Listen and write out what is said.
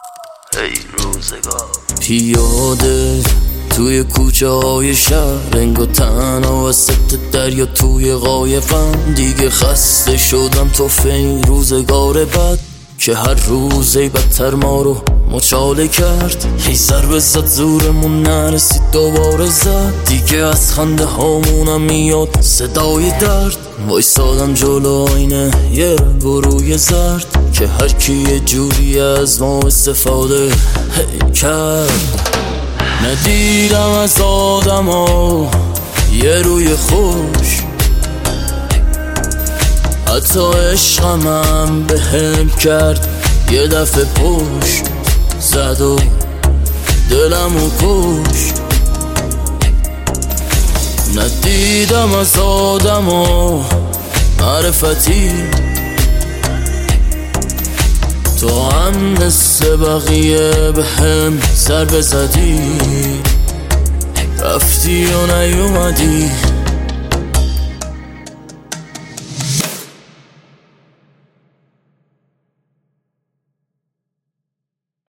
ای روزگار پیاده توی کوچه های شهر، انگار تنها وسط دریا توی قایقم. دیگه خسته شدم تو این روزگار بد که هر روزی بدتر ما رو مچاله کرد. هی ضربه زد زورمون نرسید دوباره زد. دیگه از خنده هامونم میاد صدای درد. وایسادم جلو آینه یه رنگ و روی زرد که هر کی یه جوری از ما استفاده کرد. ندیدم از آدم ها یه روی خوش، حتی عشقم به هم کرد یه دفعه پشت زد و دلمو کشت. ندیدم از آدم ها معرفتی، تو هم مثل بقیه به هم ضربه زدی، رفتی و نیومدی.